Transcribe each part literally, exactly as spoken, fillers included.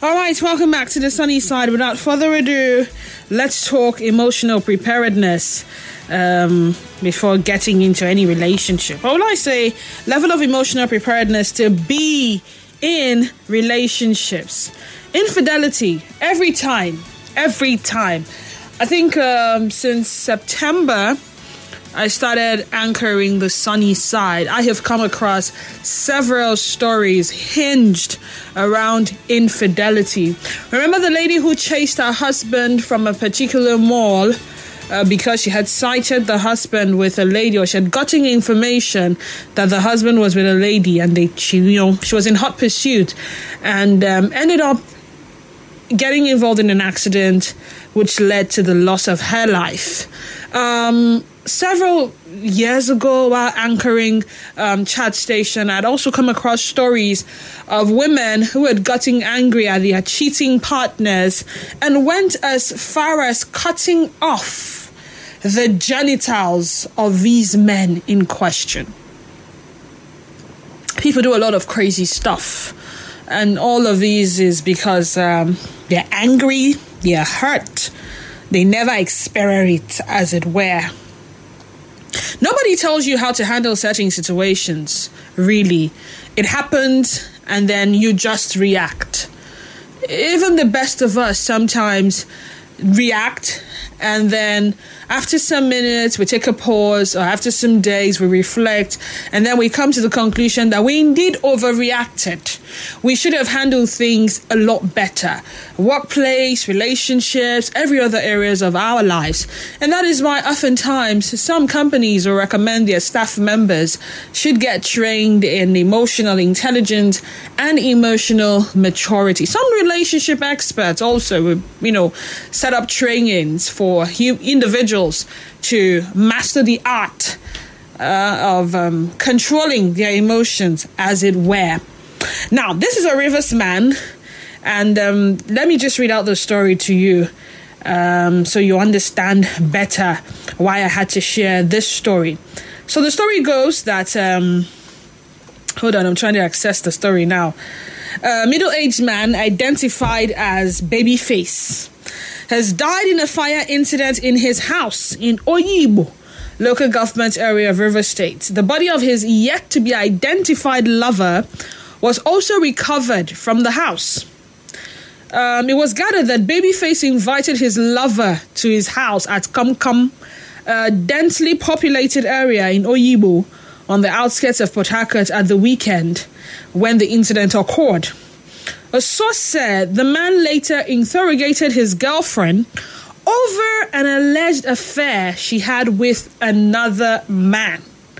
All right, welcome back to the sunny side. Without further ado, let's talk emotional preparedness um, before getting into any relationship. Or will I say level of emotional preparedness to be in relationships. Infidelity, every time, every time. I think um, since September, I started anchoring the sunny side. I have come across several stories hinged around infidelity. Remember the lady who chased her husband from a particular mall uh, because she had sighted the husband with a lady, or she had gotten information that the husband was with a lady, and they, she, you know, she was in hot pursuit, and um, ended up getting involved in an accident which led to the loss of her life. Um, several years ago, while anchoring um, Chat Station, I'd also come across stories of women who had gotten angry at their cheating partners and went as far as cutting off the genitals of these men in question. People do a lot of crazy stuff, and all of these is because um, they're angry, they're hurt, they never experience it, as it were. Nobody tells you how to handle certain situations, really. It happens, and then you just react. Even the best of us sometimes react, and then after some minutes, we take a pause, or after some days, we reflect, and then we come to the conclusion that we indeed overreacted. We should have handled things a lot better. Workplace, relationships, every other areas of our lives. And that is why oftentimes some companies will recommend their staff members should get trained in emotional intelligence and emotional maturity. Some relationship experts also will, you know, set up trainings for individuals to master the art uh, of um, controlling their emotions, as it were. Now, this is a Rivers man, and um, let me just read out the story to you um, so you understand better why I had to share this story. So the story goes that, um, hold on, I'm trying to access the story now. A middle-aged man identified as Babyface has died in a fire incident in his house in Oyibo, local government area of River State. The body of his yet-to-be-identified lover was also recovered from the house. Um, it was gathered that Babyface invited his lover to his house at Kamkam, a densely populated area in Oyibo on the outskirts of Port Harcourt at the weekend when the incident occurred. A source said the man later interrogated his girlfriend over an alleged affair she had with another man,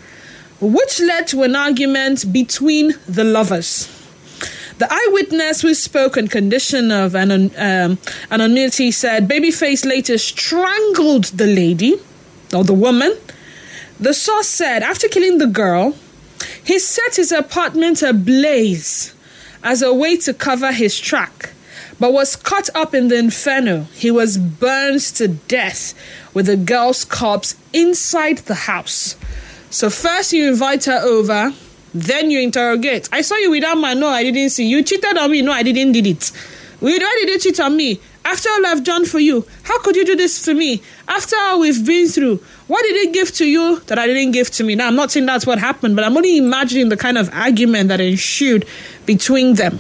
which led to an argument between the lovers. The eyewitness, who spoke on condition of anon- um, anonymity, said Babyface later strangled the lady, or the woman. The source said after killing the girl, he set his apartment ablaze as a way to cover his track, but was caught up in the inferno. He was burned to death with the girl's corpse inside the house. So first you invite her over, then you interrogate. I saw you with that man. No, I didn't see. You cheated on me. No, I didn't did it. Why did you cheat on me? After all I've done for you, how could you do this to me? After all we've been through, what did it give to you that I didn't give to me? Now, I'm not saying that's what happened, but I'm only imagining the kind of argument that ensued between them.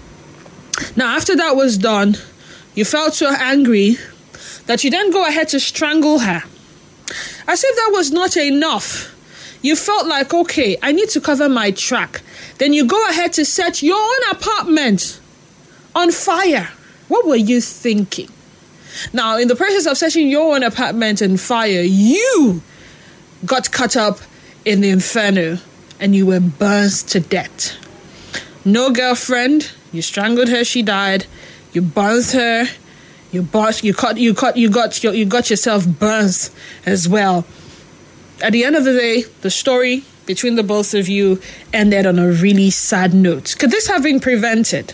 Now, after that was done, you felt so angry that you then go ahead to strangle her. As if that was not enough, you felt like, okay, I need to cover my track. Then you go ahead to set your own apartment on fire. What were you thinking? Now, in the process of setting your own apartment on fire, you got caught up in the inferno and you were burned to death. No girlfriend, you strangled her, she died. You burned her, you bought, you cut, you cut, you got, you got yourself burned as well. At the end of the day, the story between the both of you ended on a really sad note. Could this have been prevented?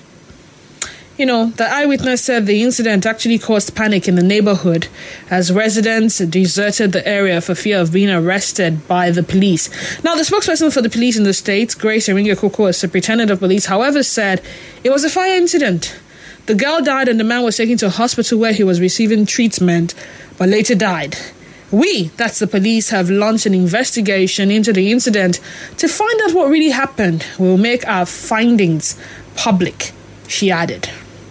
You know, the eyewitness said the incident actually caused panic in the neighborhood as residents deserted the area for fear of being arrested by the police. Now, the spokesperson for the police in the state, Grace Eringa Koko, as superintendent of police, however, said it was a fire incident. The girl died and the man was taken to a hospital where he was receiving treatment, but later died. We, that's the police, have launched an investigation into the incident to find out what really happened. We'll make our findings public, she added.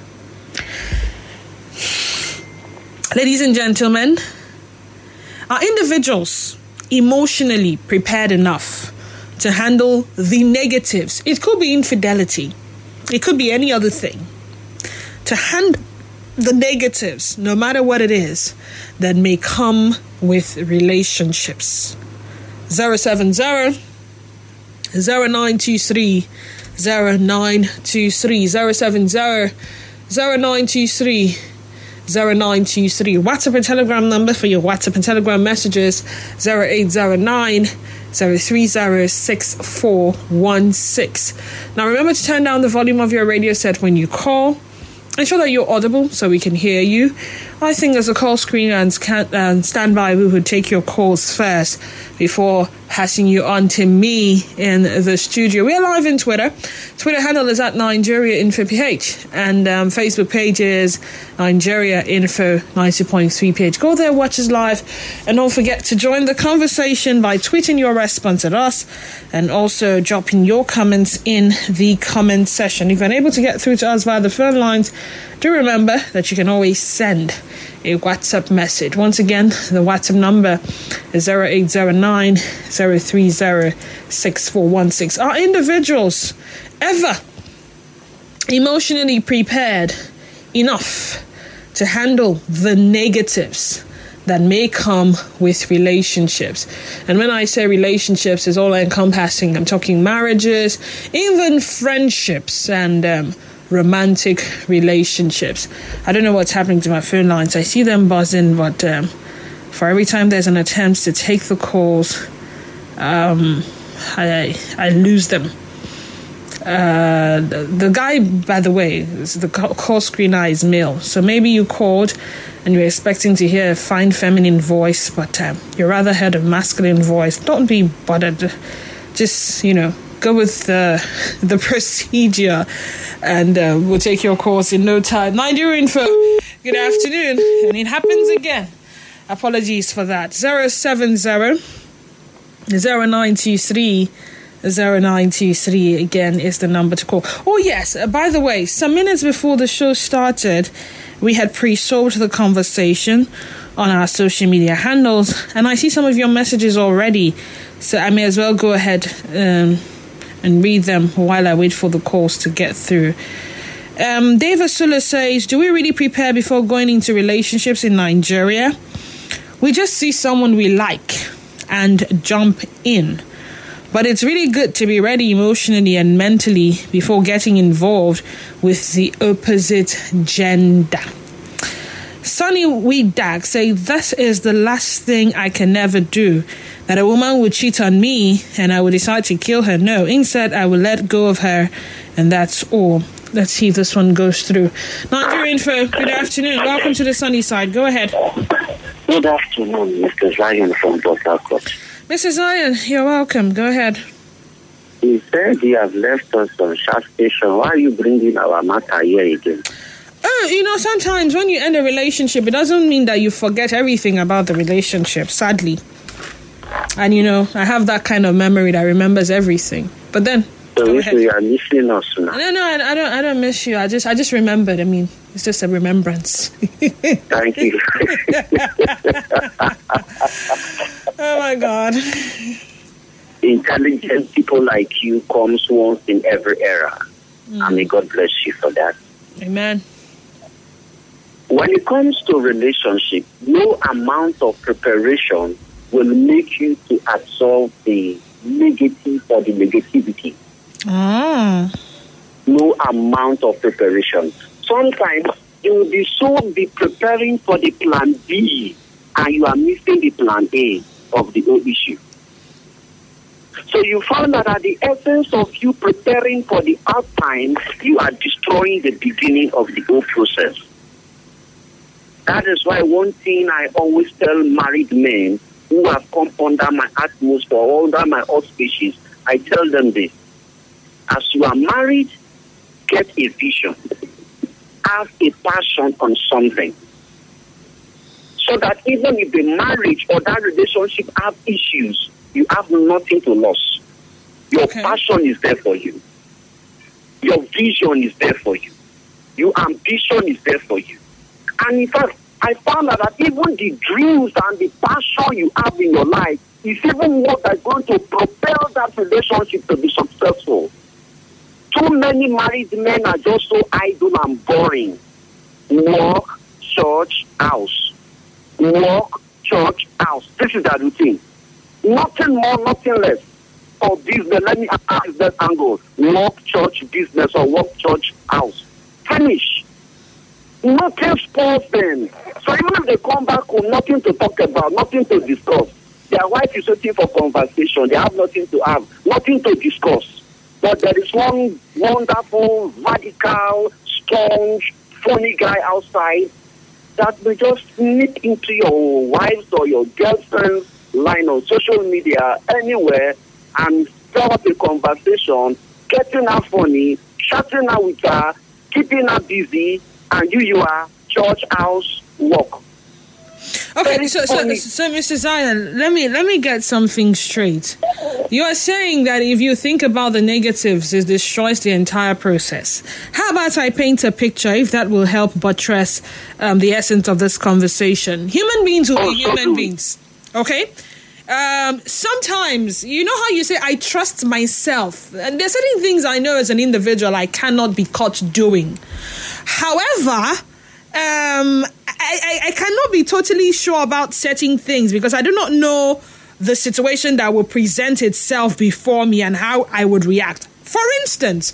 Ladies and gentlemen, are individuals emotionally prepared enough to handle the negatives? It could be infidelity. It could be any other thing. To handle the negatives, no matter what it is, that may come with relationships. zero seven zero, zero nine two three, zero nine two three, zero seven zero, zero nine two three, zero nine two three. WhatsApp and Telegram number for your WhatsApp and Telegram messages, zero eight zero nine, zero three zero, six four one six. Now remember to turn down the volume of your radio set when you call. Ensure that you're audible so we can hear you. I think there's a call screener and scan, uh, standby who would take your calls first before passing you on to me in the studio. We're live in Twitter. Twitter handle is at Nigeria Info P H, and um, Facebook page is Nigeria Info ninety point three P H. Go there, watch us live, and don't forget to join the conversation by tweeting your response at us and also dropping your comments in the comment section. If you're unable to get through to us via the phone lines, do remember that you can always send a WhatsApp message. Once again, the WhatsApp number is zero eight zero nine, zero three zero, six four one six. Are individuals ever emotionally prepared enough to handle the negatives that may come with relationships? And when I say relationships, it's all encompassing. I'm talking marriages, even friendships, and um, romantic relationships. I don't know what's happening to my phone lines. I see them buzzing, but um, for every time there's an attempt to take the calls, um, I I lose them. Uh, the, the guy, by the way, is the call screener is male. So maybe you called and you're expecting to hear a fine feminine voice, but um, you rather heard a masculine voice. Don't be bothered. Just, you know, go with the the procedure, and uh, we'll take your calls in no time. Nigeria Info, good afternoon. And it happens again. Apologies for that. zero seven zero, zero nine two three, zero nine two three again is the number to call. Oh yes, uh, by the way, some minutes before the show started, we had pre-sold the conversation on our social media handles, and I see some of your messages already, so I may as well go ahead um, and read them while I wait for the calls to get through. Um, Dave Asula says, do we really prepare before going into relationships in Nigeria? We just see someone we like and jump in. But it's really good to be ready emotionally and mentally before getting involved with the opposite gender. Sonny Weedak say, this is the last thing I can never do. That a woman would cheat on me and I would decide to kill her. No, instead I will let go of her, and that's all. Let's see if this one goes through. Nigeria Info, good afternoon. Welcome to the sunny side. Go ahead. Good afternoon, Mister Zion from Port Harcourt. Mister Zion, you're welcome. Go ahead. He said you have left us on Sharp Station. Why are you bringing our matter here again? Oh, you know, sometimes when you end a relationship, it doesn't mean that you forget everything about the relationship, sadly. And, you know, I have that kind of memory that remembers everything. But then, so go ahead. You are missing us now. No, no, I, I don't. I don't miss you. I just, I just remembered. I mean, it's just a remembrance. Thank you. Oh my God. Intelligent people like you comes once in every era, mm. and may God bless you for that. Amen. When it comes to relationship, no amount of preparation will make you to absorb the negative or the negativity. Ah. No amount of preparation. Sometimes you will be so be preparing for the plan B, and you are missing the plan A of the whole issue. So you found that at the essence of you preparing for the out time, you are destroying the beginning of the whole process. That is why one thing I always tell married men who have come under my atmosphere or under my auspices, I tell them this. As you are married, get a vision. have a passion on something. So that even if the marriage or that relationship have issues, you have nothing to lose. Your okay. passion is there for you. Your vision is there for you. Your ambition is there for you. And in fact, I found out that even the dreams and the passion you have in your life is even what is going to propel that relationship to be successful. Too many married men are just so idle and boring. Work, church, house. Work, church, house. This is their routine. Nothing more, nothing less. For business, let me ask that angle. Work, church, business, or work, church, house. Finish. Nothing spoils them. So even if they come back home, nothing to talk about, nothing to discuss. Their wife is waiting for conversation. They have nothing to have, nothing to discuss. But there is one wonderful, radical, sponge, funny guy outside that will just sneak into your wife's or your girlfriend's line on social media, anywhere, and start up a conversation, getting her funny, chatting her with her, keeping her busy, and you, you are church, house, work. Okay, so, so, so, Mister Zion, let me let me get something straight. You are saying that if you think about the negatives, it destroys the entire process. How about I paint a picture, if that will help buttress um, the essence of this conversation? Human beings will be human beings, okay? Um, sometimes, you know how you say, I trust myself. And there's certain things I know as an individual I cannot be caught doing. However, um, I, I, I cannot be totally sure about certain things because I do not know the situation that will present itself before me and how I would react. For instance,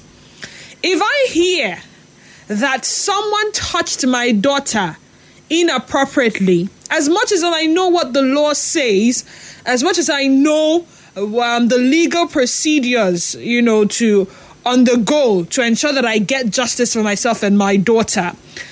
if I hear that someone touched my daughter inappropriately, as much as I know what the law says, as much as I know um, the legal procedures, you know, to undergo to ensure that I get justice for myself and my daughter,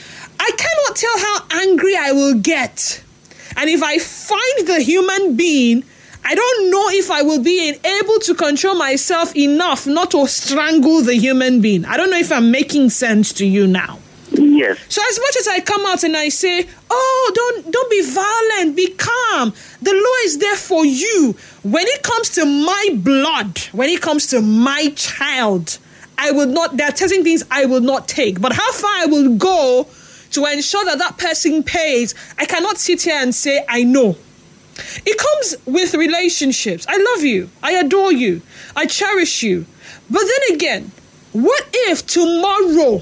I cannot tell how angry I will get. And if I find the human being, I don't know if I will be able to control myself enough not to strangle the human being. I don't know if I'm making sense to you now. Yes. So as much as I come out and I say, oh, don't don't be violent, be calm. The law is there for you. When it comes to my blood, when it comes to my child, I will not, there are certain things I will not take. But how far I will go to ensure that that person pays, I cannot sit here and say, I know. It comes with relationships. I love you. I adore you. I cherish you. But then again, what if tomorrow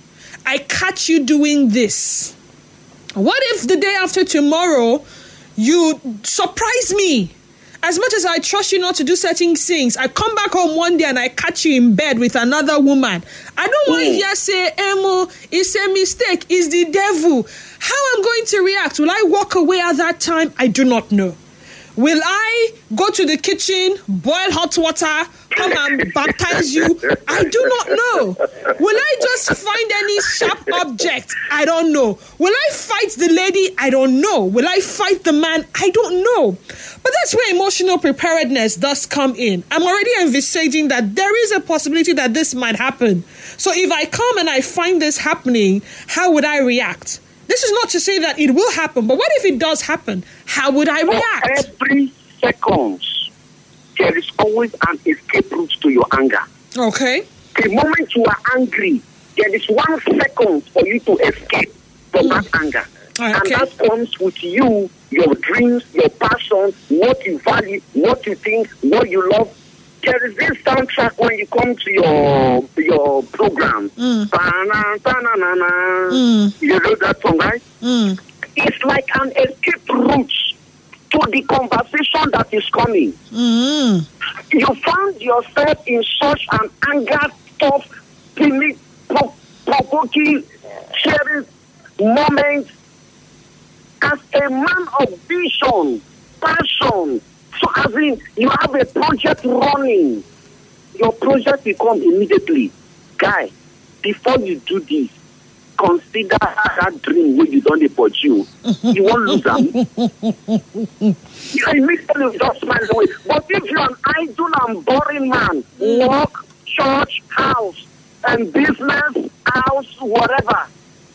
I catch you doing this? What if the day after tomorrow you surprise me? As much as I trust you not to do certain things, I come back home one day and I catch you in bed with another woman. I don't want you to say, Emo, it's a mistake, it's the devil. How I'm going to react? Will I walk away at that time? I do not know. Will I go to the kitchen, boil hot water, come and baptize you? I do not know. Will I just find any sharp object? I don't know. Will I fight the lady? I don't know. Will I fight the man? I don't know. But that's where emotional preparedness does come in. I'm already envisaging that there is a possibility that this might happen. So if I come and I find this happening, how would I react? This is not to say that it will happen, but what if it does happen? How would I react? For every second, there is always an escape route to your anger. Okay. The moment you are angry, there is one second for you to escape from mm. that anger. Okay. And that comes with you, your dreams, your passion, what you value, what you think, what you love. There is this soundtrack when you come to your your program. Mm. Mm. You know that song, right? Mm. It's like an escape route to the conversation that is coming. Mm. You found yourself in such an anger, tough, provoking, sharing moment as a man of vision, passion. So as in, you have a project running. Your project will come immediately. Guy, before you do this, consider that dream where you don't pursue. You won't lose them. You immediately just smile away. But if you're an idle and boring man, work, church, house, and business, house, whatever,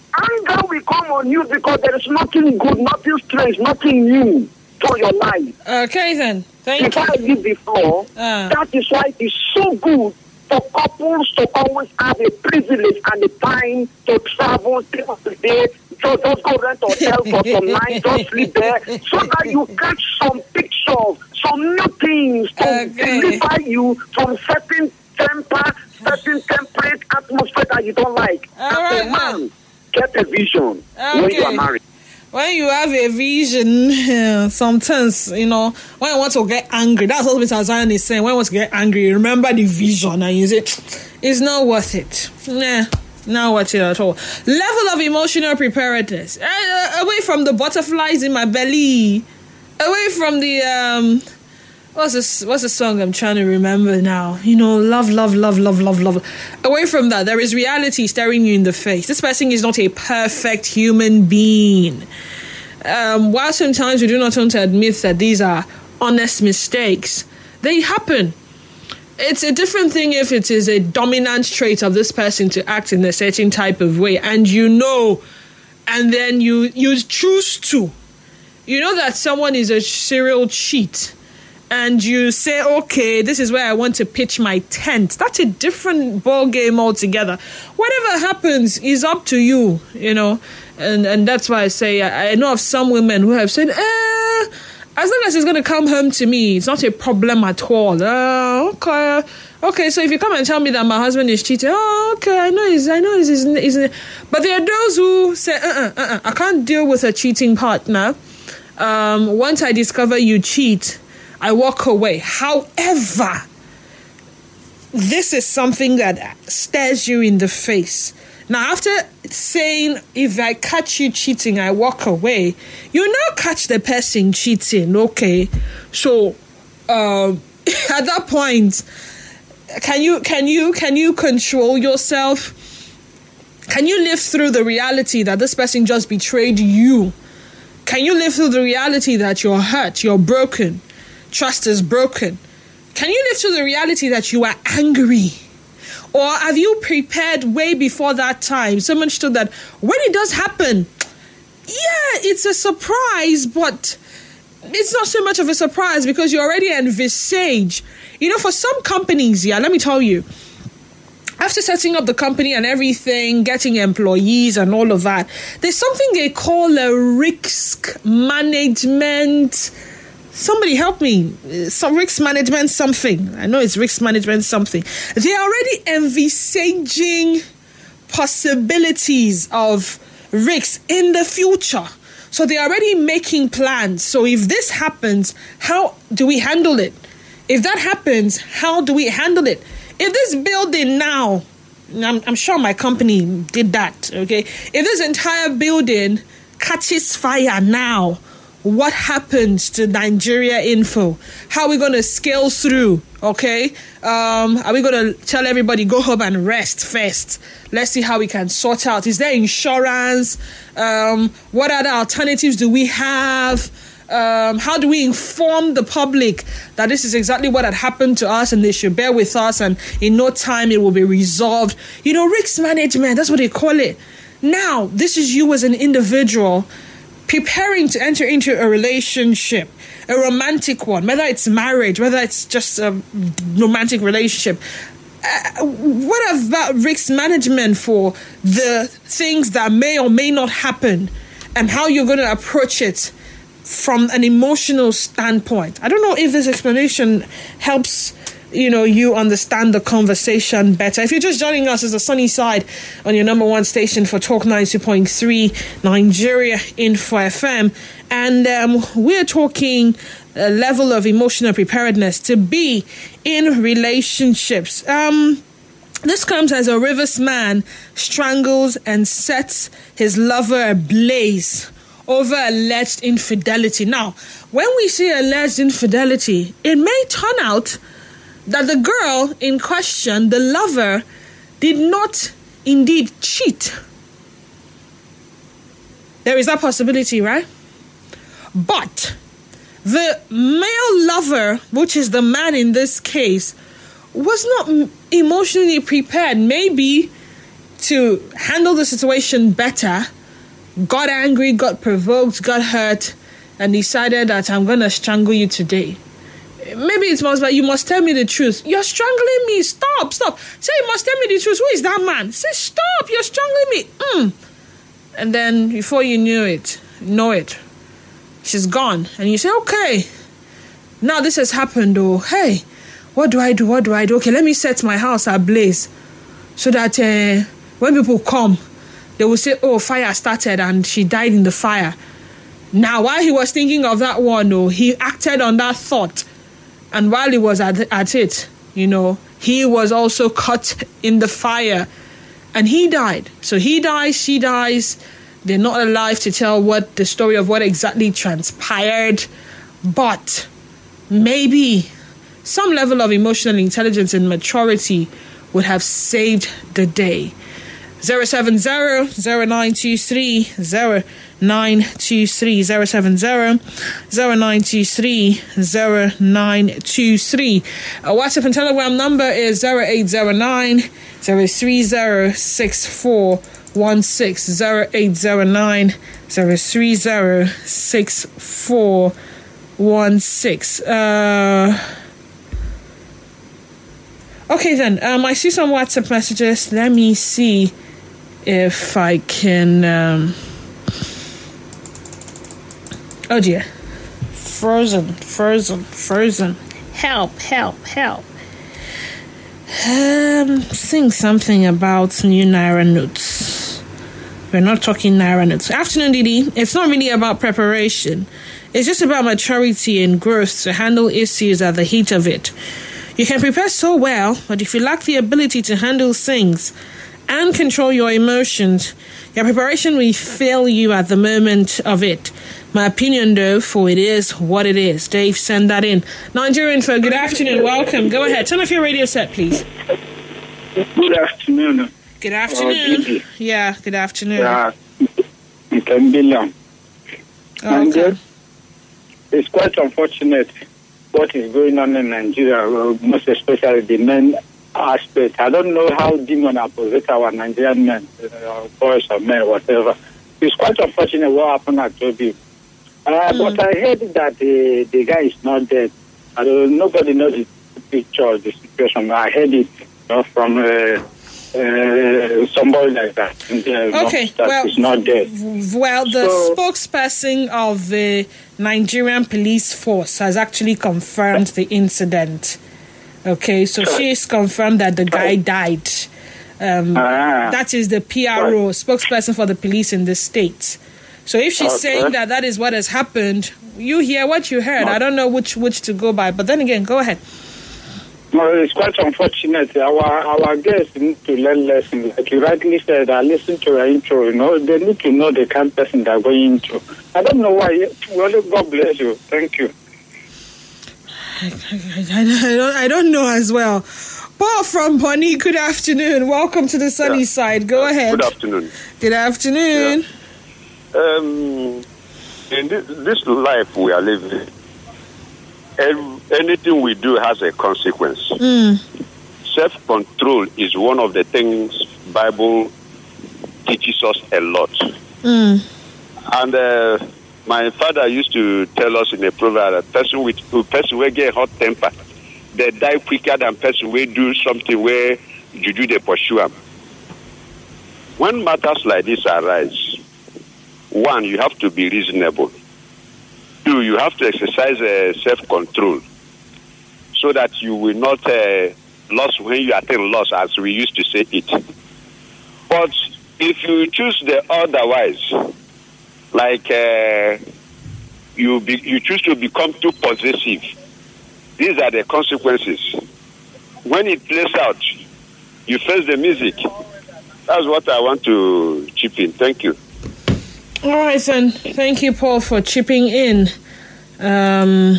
Anger will come on you because there is nothing good, nothing strange, nothing new to your life. Okay, then. Thank if you. If I did before, uh. that is why it is so good for couples to always have a privilege and a time to travel, stay up to date, so just go rent a hotel for some night, just sleep there, so that you catch some pictures, some new things to okay. deliver you from certain temper, certain temperate atmosphere that you don't like. All As right, a man, get a vision okay. when you are married. When you have a vision, uh, sometimes, you know, when you want to get angry, that's what Mister Zion is saying. When you want to get angry, remember the vision and you say, it's not worth it. Nah, not worth it at all. Level of emotional preparedness. Uh, away from the butterflies in my belly. Away from the, um, what's this, what's the song I'm trying to remember now? You know, love, love, love, love, love, love. Away from that, there is reality staring you in the face. This person is not a perfect human being. Um, while sometimes we do not want to admit that these are honest mistakes, they happen. It's a different thing if it is a dominant trait of this person to act in a certain type of way, and you know, and then you you choose to. You know that someone is a serial cheat, and you say, okay, this is where I want to pitch my tent. That's a different ball game altogether. Whatever happens is up to you, you know. And and that's why I say I, I know of some women who have said, eh, as long as he's going to come home to me, it's not a problem at all. Uh, okay, okay. So if you come and tell me that my husband is cheating, oh, okay, I know he's, I know he's, he's, he's but there are those who say, uh-uh, uh-uh, I can't deal with a cheating partner. Um, once I discover you cheat, I walk away. However, this is something that stares you in the face. Now, after saying, if I catch you cheating, I walk away, you now catch the person cheating, okay? So, um, at that point, can you, can you, can you control yourself? Can you live through the reality that this person just betrayed you? Can you live through the reality that you're hurt, you're broken, trust is broken? Can you live through the reality that you are angry? Or have you prepared way before that time, so much so that when it does happen, yeah, it's a surprise, but it's not so much of a surprise because you already envisage. You know, for some companies, yeah, let me tell you, after setting up the company and everything, getting employees and all of that, there's something they call a risk management. Somebody help me. Some risk management something. I know it's risk management something. They're already envisaging possibilities of risks in the future. So they're already making plans. So if this happens, how do we handle it? If that happens, how do we handle it? If this building now, I'm, I'm sure my company did that, okay? If this entire building catches fire now, what happens to Nigeria Info? How are we going to scale through? Okay. Um, are we going to tell everybody go home and rest first? Let's see how we can sort out. Is there insurance? Um, what other alternatives do we have? Um, how do we inform the public that this is exactly what had happened to us and they should bear with us and in no time it will be resolved? You know, risk management, that's what they call it. Now, this is you as an individual preparing to enter into a relationship, a romantic one, whether it's marriage, whether it's just a romantic relationship. Uh, what about risk management for the things that may or may not happen and how you're going to approach it from an emotional standpoint? I don't know if this explanation helps you know, you understand the conversation better. If you're just joining us, it's the Sunny Side on your number one station for Talk ninety point three Nigeria Info F M. And um, we're talking a level of emotional preparedness to be in relationships. Um, this comes as a Rivers man strangles and sets his lover ablaze over alleged infidelity. Now, when we say alleged infidelity, it may turn out that the girl in question, the lover, did not indeed cheat. There is that possibility, right? But the male lover, which is the man in this case, was not emotionally prepared. Maybe to handle the situation better, got angry, got provoked, got hurt, and decided that I'm going to strangle you today. Maybe it's most, but you must tell me the truth. You're strangling me. Stop, stop. Say, you must tell me the truth. Who is that man? Say, stop. You're strangling me. Mm. And then before you knew it, know it, she's gone. And you say, okay, now this has happened. Oh, hey, what do I do? What do I do? Okay, let me set my house ablaze so that uh, when people come, they will say, oh, fire started and she died in the fire. Now, while he was thinking of that one, oh, he acted on that thought. And while he was at, at it, you know, he was also caught in the fire. And he died. So he dies, she dies. They're not alive to tell what the story of what exactly transpired. But maybe some level of emotional intelligence and maturity would have saved the day. zero seven zero, zero nine two three, zero nine two three, zero seven zero, zero nine two three, zero nine two three. Our WhatsApp and Telegram number is zero eight zero nine, zero three zero, six four one six, zero eight zero nine, zero three zero, six four one six. Uh... Okay then, um, I see some WhatsApp messages. Let me see if I can... Um... Oh dear. Frozen, frozen, frozen. Help, help, help. Um, sing something about new Naira notes. We're not talking Naira notes. Afternoon, Didi. It's not really about preparation. It's just about maturity and growth to handle issues at the heat of it. You can prepare so well, but if you lack the ability to handle things and control your emotions, your preparation will fail you at the moment of it. My opinion, though, for it is what it is. Dave, send that in. Nigerian folk, good afternoon. Welcome. Go ahead. Turn off your radio set, please. Good afternoon. Good afternoon. Oh, yeah, good afternoon. Yeah, it's Billion. Oh, okay. It's quite unfortunate what is going on in Nigeria, most especially the men aspect. I don't know how demon opposite our Nigerian men, uh, boys or men, whatever. It's quite unfortunate what happened at Toby. Uh, mm. But I heard that the, the guy is not dead. I don't, nobody knows the picture of the situation. I heard it, you know, from uh, uh, somebody like that. And, uh, okay, that well, is not dead. Well, the so, spokesperson of the Nigerian police force has actually confirmed the incident. Okay, so she's confirmed that the guy died. Um, ah, that is the P R O, right. spokesperson for the police in the state. So if she's okay. saying that that is what has happened, you hear what you heard. No. I don't know which which to go by. But then again, go ahead. No, it's quite unfortunate. Our our guests need to learn lessons. Like you rightly said, I listened to your intro. You know, they need to know the kind of person they're going into. I don't know why. Well, God bless you. Thank you. I, I, I, don't, I don't know as well. Paul from Bonny, good afternoon. Welcome to the sunny yeah. side. Go uh, ahead. Good afternoon. Good afternoon. Yeah. Um, in this, this life we are living, anything we do has a consequence. Mm. Self-control is one of the things Bible teaches us a lot. Mm. And uh, my father used to tell us in a proverb, a person with a person will get hot temper, they die quicker than person will do something where you do the pursue them. When matters like this arise, one, you have to be reasonable. Two, you have to exercise uh, self-control so that you will not uh, lose when you attain loss, as we used to say it. But if you choose the otherwise, like uh, you be, you choose to become too possessive, these are the consequences. When it plays out, you face the music. That's what I want to chip in. Thank you. All right, then. Thank you, Paul, for chipping in. Um,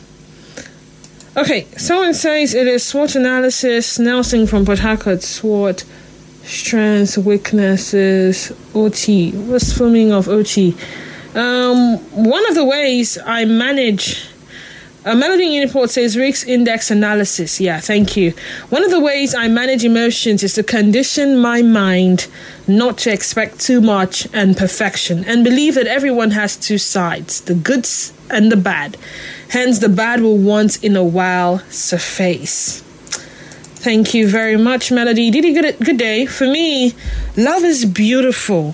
okay, someone says it is SWOT analysis. Nelson from Port Harcourt, SWOT, strengths, weaknesses, O T. What's filming of O T? Um, one of the ways I manage Uh, Melody Uniport says risk index analysis. Yeah, thank you. One of the ways I manage emotions is to condition my mind not to expect too much and perfection, and believe that everyone has two sides, the good and the bad. Hence, the bad will once in a while surface. Thank you very much, Melody. Didi, good, good day. For me, love is beautiful.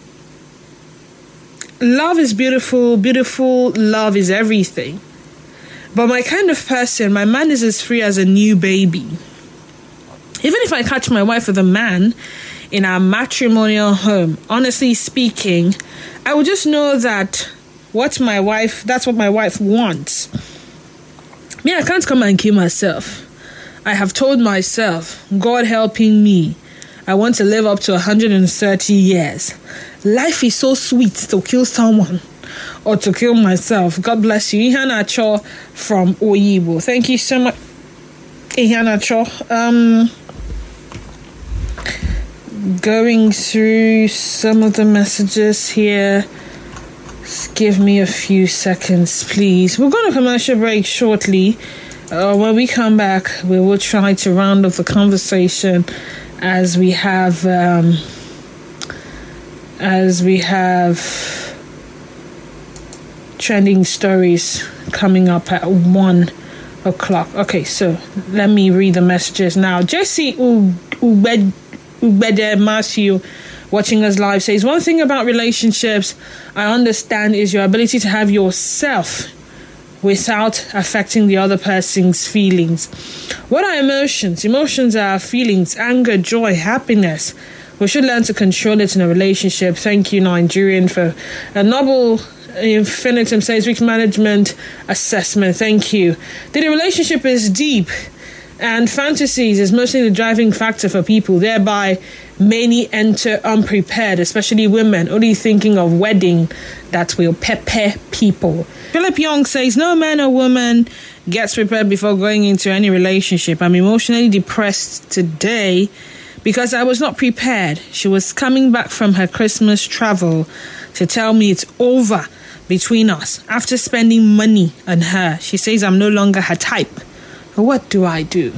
Love is beautiful. Beautiful love is everything. But my kind of person, my man is as free as a new baby. Even if I catch my wife with a man in our matrimonial home, honestly speaking, I would just know that what my wife, that's what my wife wants. Me, I can't come and kill myself. I have told myself, God helping me, I want to live up to one hundred thirty years. Life is so sweet to kill someone or to kill myself. God bless you. Ihana Cho from Oyibo. Thank you so much, Ihana Cho. Um, going through some of the messages here. Just give me a few seconds, please. We're going to commercial break shortly. Uh, when we come back, we will try to round off the conversation as we have um, as we have trending stories coming up at one o'clock. Okay, so let me read the messages now. Jesse Ubede Matthew, watching us live, says, one thing about relationships I understand is your ability to have yourself without affecting the other person's feelings. What are emotions? Emotions are feelings, anger, joy, happiness. We should learn to control it in a relationship. Thank you, Nigerian, for a noble infinitum says risk management assessment. Thank you. The relationship is deep, and fantasies is mostly the driving factor for people. Thereby, many enter unprepared, especially women, only thinking of wedding that will prepare people. Philip Young says, no man or woman gets prepared before going into any relationship. I'm emotionally depressed today because I was not prepared. She was coming back from her Christmas travel to tell me it's over between us after spending money on her. She says I'm no longer her type. What do I do?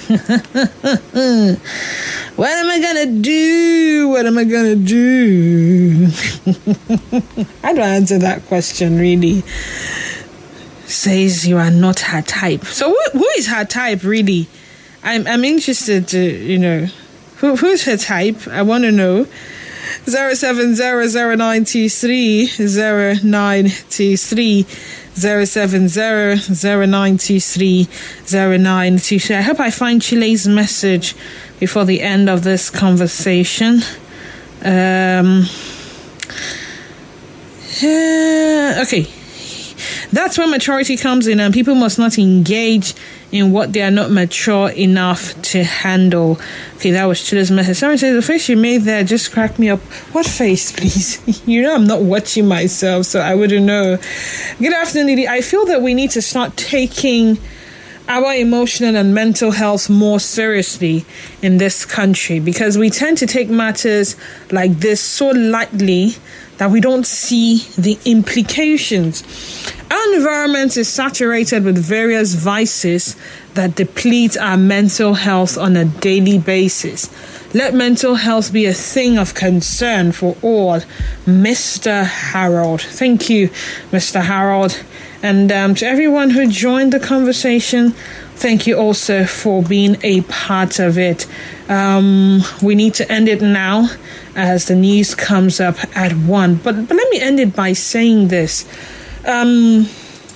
What am I gonna do? What am I gonna do? How do I answer that question, really? Says you are not her type. So who, who is her type, really? I'm I'm interested to, you know, who who's her type? I want to know. Zero seven zero zero nine two three zero nine two three. Zero seven zero zero nine two three zero nine two three. I hope I find Chile's message before the end of this conversation. Um. Uh, okay, that's where maturity comes in, and people must not engage in what they are not mature enough to handle. Okay, that was Chile's message. Someone says, the face you made there just cracked me up. What face, please? You know I'm not watching myself, so I wouldn't know. Good afternoon, Didi. I feel that we need to start taking our emotional and mental health more seriously in this country, because we tend to take matters like this so lightly that we don't see the implications. Our environment is saturated with various vices that deplete our mental health on a daily basis. Let mental health be a thing of concern for all. Mister Harold. Thank you, Mister Harold. And um, to everyone who joined the conversation, thank you also for being a part of it. Um, we need to end it now as the news comes up at one. But, but let me end it by saying this. Um,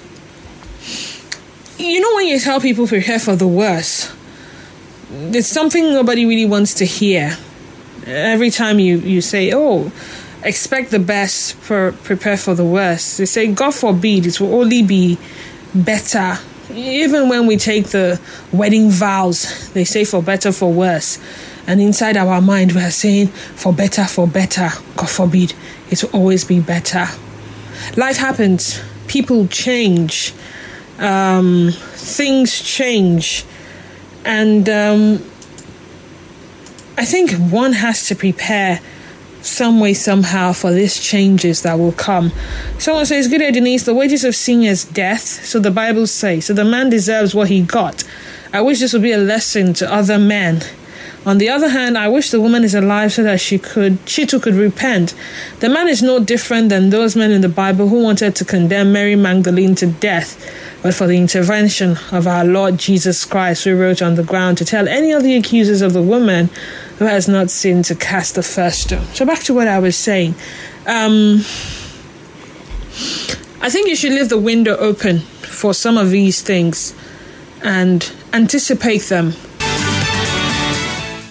you know, when you tell people prepare for the worst, it's something nobody really wants to hear. Every time you, you say, oh, expect the best, for prepare for the worst, they say, God forbid, it will only be better. Even when we take the wedding vows, they say for better, for worse. And inside our mind, we are saying for better, for better. God forbid, it will always be better. Life happens. People change. Um, things change. And um, I think one has to prepare some way, somehow, for these changes that will come. Someone says, good day, Denise, the wages of sin is death, so the Bible says. So the man deserves what he got. I wish this would be a lesson to other men. On the other hand, I wish the woman is alive so that she could, she too could repent. The man is no different than those men in the Bible who wanted to condemn Mary Magdalene to death, but for the intervention of our Lord Jesus Christ, who wrote on the ground to tell any of the accusers of the woman who has not sinned to cast the first stone. So back to what I was saying. Um, I think you should leave the window open for some of these things and anticipate them